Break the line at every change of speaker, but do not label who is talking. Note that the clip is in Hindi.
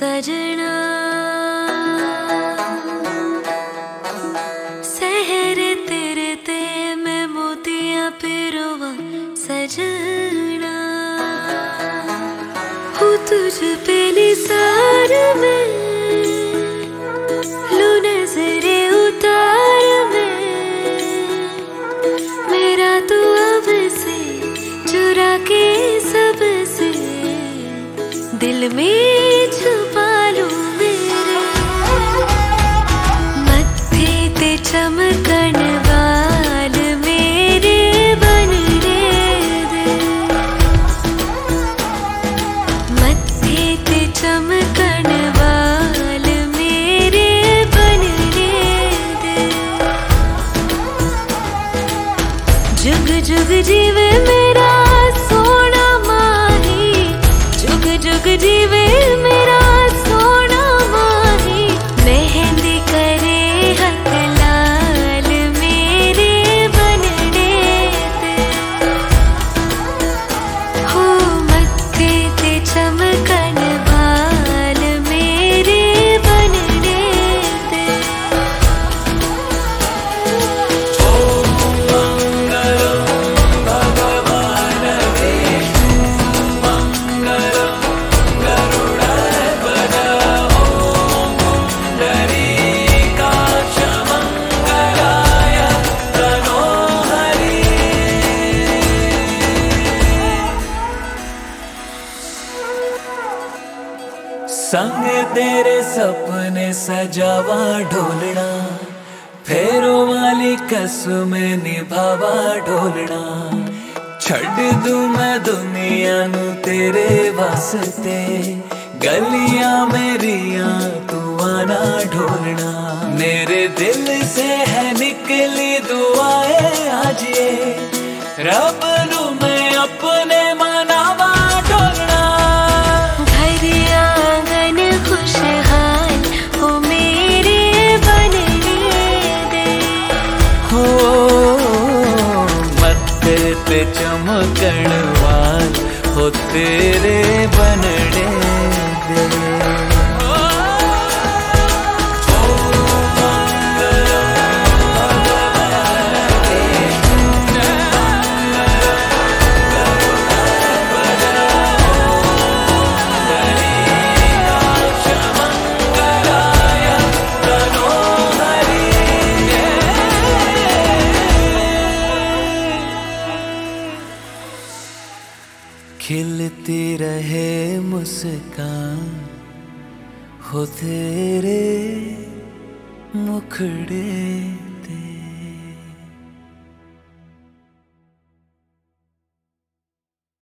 सजना सहर तेरे ते मैं मोतियां पिरोवा सजना हूँ तुझ पे निसार में लू नजरे उतार में मेरा तू अब से चुरा के सबसे दिल में छुपा लूं मेरे मत्थे ते चमकन वाल मेरे बन दे मत्थे ते चमकन वाल मेरे बन दे जुग जुग जीवे मेरा सोना माही जुग जुग जीवे मेरा सोना माही मेहंदी करे हक लाल मेरे बनने दे हो मत्थे ते चमकन वाल मेरे बनने दे।
संग तेरे सपने सजावा ढोलना फेरों वाली कसमें निभावा ढोलना छड़ दूं मैं दुनिया नू तेरे वास्ते गलियां मेरियां तू आना ढोलना मेरे दिल से है निकली दुआएं आज ये रब नू मैं अपने मनावा ढोलना
खुशहाल हो मेरे बनने दे
हो मत्थे ते चमकण वाल हो तेरे बनने दे। खिलती रहे मुस्कान हो तेरे मुखड़े